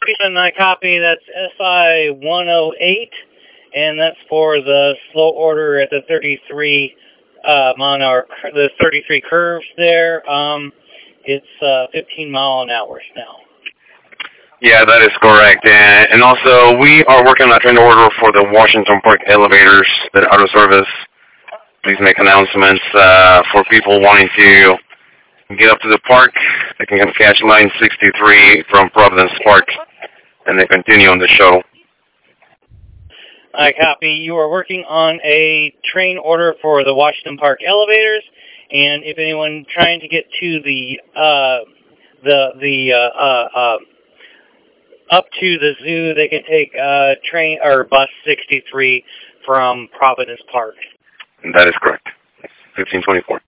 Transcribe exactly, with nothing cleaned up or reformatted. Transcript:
And I copy, that's S I one oh eight, and that's for the slow order at the thirty-three, um, on our, the thirty-three curves there. Um, it's uh, fifteen mile an hour now. Yeah, that is correct. And, and also, we are working on a train order for the Washington Park elevators that are out of service. Please make announcements uh, for people wanting to get up to the park. They can catch line sixty-three from Providence Park, and they continue on the shuttle. I copy. You are working on a train order for the Washington Park elevators, and if anyone trying to get to the uh, the the uh, uh, uh, up to the zoo, they can take uh, train or bus sixty-three from Providence Park. That is correct. fifteen twenty-four.